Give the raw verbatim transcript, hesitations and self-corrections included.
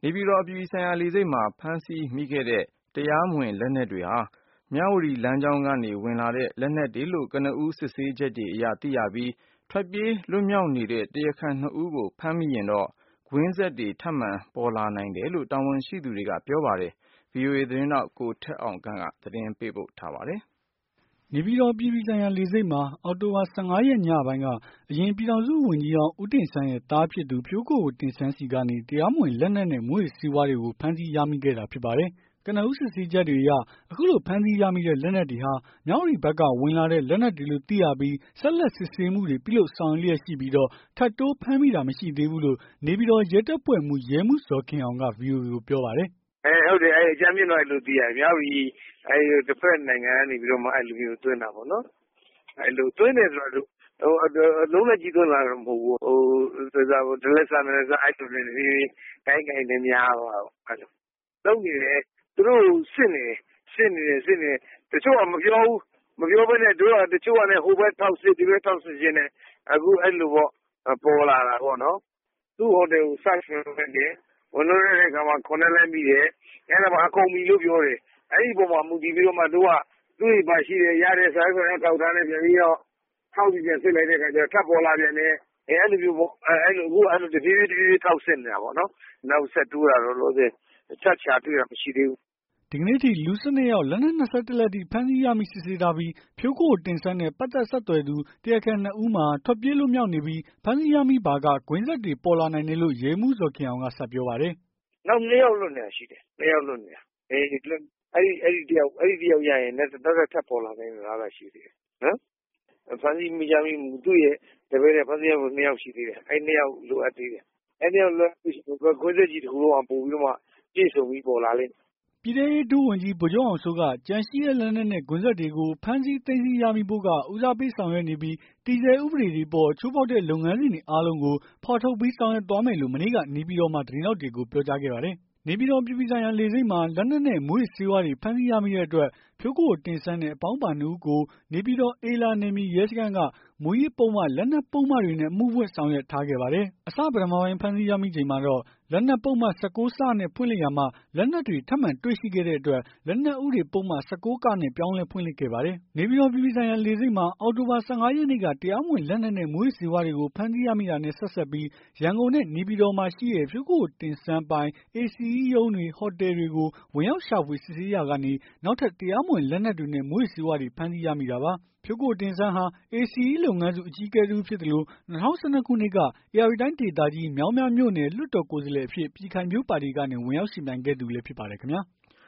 နေပြည်တော်အပြည်ပြည်ဆိုင်ရာလေဆိပ်မှာဖမ်းဆီးမိခဲ့တဲ့တရားမဝင်လက်နက်တွေဟာမြဝတီလမ်းကြောင်းကနေဝင်လာတဲ့လက်နက်တွေလို့ကနဦးစစ်ဆေးချက်တွေအရသိရပြီးထွက်ပြေးလွတ်မြောက်နေတဲ့တရားခံနှစ်ဦးကိုဖမ်းမိရင်တော့ကွင်းဆက်တွေထပ်မံပေါ်လာနိုင်တယ်လို့တာဝန်ရှိသူတွေကပြောပါတယ်။ ဗွီအိုအေသတင်းထောက်ကိုထက်အောင်ခန့်ကသတင်းပေးပို့ထားပါတယ်။နေပြည်တော်အပြည်ပြည်ဆိုင်ရာလေဆိပ်မှာအောက်တိုဘာ ၁၅ ရက်ညပိုင်းကအရင်ပြည်ထောင်စုဝန်ကြီးဟောင်းဦးတင်ဆန်းရဲ့သားဖြစ်သူဖြိုးကိုကိုတင်ဆန်းစီကနေတရားမဝင်လက်နက်နဲ့မူးယစ်ဆေးဝါးတွေကိုဖမ်းဆီးရမိခဲ့တာဖြစ်ပါတယ်။ကနဦးစစ်ဆေးချက်တွေအရအခုလိုဖမ်းဆီးရမိတဲ့လက်နက်တွေဟာမြဝတီဘက်ကဝင်လာတဲ့လက်နက်တွေလို့သိရပြီးဆက်လက်စစ်ဆေးမှုတွေပြုလုပ်ဆောင်ရွက်လျက်ရှိပြီးတော့ထပ်တိုးဖမ်းမိတာမရှိသေးဘူးလို့နေပြည်တော်ရဲတပ်ဖွဲ့မှူးရဲမှူးဇော်ခင်အောင်က ဗွီအိုအေကိုပြောပါတယ်။ "အဲဟုတ်တယ်အဲအကြမ်းဖျင်းတော့အဲလိုသိရတယ်မြဝတီအဲတစ်ဖက်နိုင်ငံကနေပြီးတော့မှအဲလိုမျိုးသွင်းတာပေါ့နော်အဲလိုသွင်းတယ်ဆိုတော့ဟိုအလုံးလက်ကြီးသွင်းလာတာမဟုတ်ဘူးဟိုဒလက်ဆာနဲ့ဆိုအဲ့လိုနေနေကိုင်းကိုင်းနေများပါအဲ့လိုလုံးနေတယ်သူတို့စစ်နေစစ်နေစစ်နေတချို့ကမပြောဘူးမပြောဘဲနဲ့တို့ကတချို့ကလည်းဟိုဘက်ထောက်စစ်ဒီဘက်ထောက်စစ်ခြင်းနဲ့အခုအဲ့လိုပေါ့ပေါ်လာတာပေါ့နော်သူ့ဟိုတယ်ကိုစိုက်ရှင်နေတယ်ဝင်လို့တဲ့အခါမှာခုနှစ်လက်မိတယ်အဲ့ဒါမှအကုန်ပြီလို့ပြောတယ်အဲ့ဒီပုံမှာမူတည်ပြီးတော့မှတို့ကသူ့ရဲ့ပါရှိတယ်ရတဲ့ဆိုင်ဆိုရင်ကောက်ထားနေပြန်ပြီးတော့ထောက်ပြီးပြန်စစ်လိုက်တဲ့အခါကျတော့ထပ်ပေါ်လာပြန်တယ်အဲ့လိုမျိုးပေါ့အဲ့လိုအခုအဲ့လိုတပြေးပြေးတပြေးပြေးထောက်စစ်နေတာပေါ့နော်နောက်ဆက်တိုးတာတော့လို့ချက်ချာတွေ့တာမရှိသေးဘူးဒီကနေ့ထိလူ၁၂ယောက်လက်နက်၂၁လက်ထိဖမ်းဆီးရမိစစ်ဆေးထားပြီးဖြိုးကိုကိုတင်ဆန်းနဲ့ပတ်သက်ဆက်သွယ်သူတရားခံနှစ်ဦးမှာထွက်ပြေးလွတ်မြောက်နေပြီးဖမ်းဆီးရမိပါကကွင်းဆက်တွေပေါ်လာနိုင်တယ်လို့ရဲမှူးဇော်ခင်အောင်ကဆက်ပြောပါတယ်။နောက်နှစ်ယောက်လွတ်နေတာရှိတယ်နှစ်ယောက်လွတ်နေတာအေးအဲ့ဒီအဲ့ဒီတယောက်အဲ့ဒီတယောက်ရရင်လည်းတစ်သက်ထပ်ပေါ်လာနိုင်တာလည်းရှိသေးတယ်နော်ဖမ်းဆီးမိကြမိမှုသူ့ရဲ့တပည့်နဲ့ဖမ်းဆီးရမှုနှစ်ယောက်ရှိသေးတယ်အဲ့နှစ်ယောက်လိုအပ်သေးတယ်အဲ့နှစ်ယောက်လိုကွင်းဆက်ကြီးတစ်ခုလုံးပို့ပြီးတော့မှပြည့်စုံပြီးပေါ်လာလိမ့်ပြည်ထောင်ရေးဒုဝန်ကြီးဗိုလ်ချုပ်အောင်စိုးကကြန့်ရှိတဲ့လက်နက်နဲ့ကွင်းဆက်တွေကိုဖမ်းဆီးသိမ်းဆည်းရမိဖို့ကဦးစားပေးဆောင်ရွက်နေပြီးတည်ဆဲဥပဒေတွေပေါ်ချိုးဖောက်တဲ့လုပ်ငန်းစဉ်တွေအားလုံးကိုဖော်ထုတ်ပြီးဆောင်ရွက်သွားမယ်လို့မနေ့ကနေပြည်တော်မှာသတင်းတော်တွေကိုပြောကြားခဲ့ပါတယ်။နေပြည်တော်ပြည်ပြည်ဆိုင်ရာလေဆိပ်မှာလက်နက်နဲ့မူးယစ်ဆေးဝါးတွေဖမ်းဆီးရမိတဲ့အတွက်ဖြိုးကိုကိုတင်ဆန်းနဲ့အပေါင်းပါနှစ်ဦးကိုနေပြည်တော်အေလာနယ်မြေရဲစခန်းကမူးယစ်ပုဒ်မလက်နက်ပုဒ်မတွေနဲ့အမှုဖွင့်ဆောင်ရွက်ထားခဲ့ပါတယ်။အစပထမပိုင်းဖမ်းဆီးရမိချိန်မှာတော့လက်နက်ပုဒ်မ၁၉ စနဲ့ဖွင့်လှစ်ရာမှာလက်နက်တွေထပ်မံတွေ့ရှိခဲ့တဲ့အတွက်လက်နက်ဥပဒေပုဒ်မ၁၉ ကနဲ့ပြောင်းလဲဖွင့်လှစ်ခဲ့ပါတယ်။နေပြည်တော်ပြည်ပြည်ဆိုင်ရာလေဆိပ်မှာအောက်တိုဘာ ၁၅ ရက်နေ့ကတရားမဝင်လက်နက်နဲ့မူးယစ်ဆေးဝါးတွေကိုဖမ်းဆီးရမိတာနဲ့ဆက်စပ်ပြီးရန်ကုန်နဲ့နေပြည်တော်မှာရှိတဲ့ဖြိုးကိုကိုတင်ဆန်းပိုင် အေစီအီး ရုံးတွေဟိုတယ်တွေကိုဝင်ရောက်ရှာဖွေစစ်ဆေးရာကနေနောက်ထပ်တရားမဝင်လက်နက်တွေနဲ့မူးယစ်ဆေးဝါးတွေဖမ်းဆီးရမိတာပါ။ဖြိုးကိုကိုတင်ဆန်းဟာ အေစီအီး လုပ်ငန်းစုအကြီးအကဲတဦးဖြစ်သလို၂၀၁၂ ခုနှစ်ကဧရာဝတီတိုင်းဒေသကြီးမြောင်းမြမြို့နယ်လွှတ်တော်ကိုယ်စားလှယ်အဖြစ်ပြည်ခိုင်ဖြိုးပါတီကနေဝင်ရောက်ယှဉ်ပြိုင်ခဲ့သူလည်းဖြစ်ပါတယ်ခင်ဗျာ။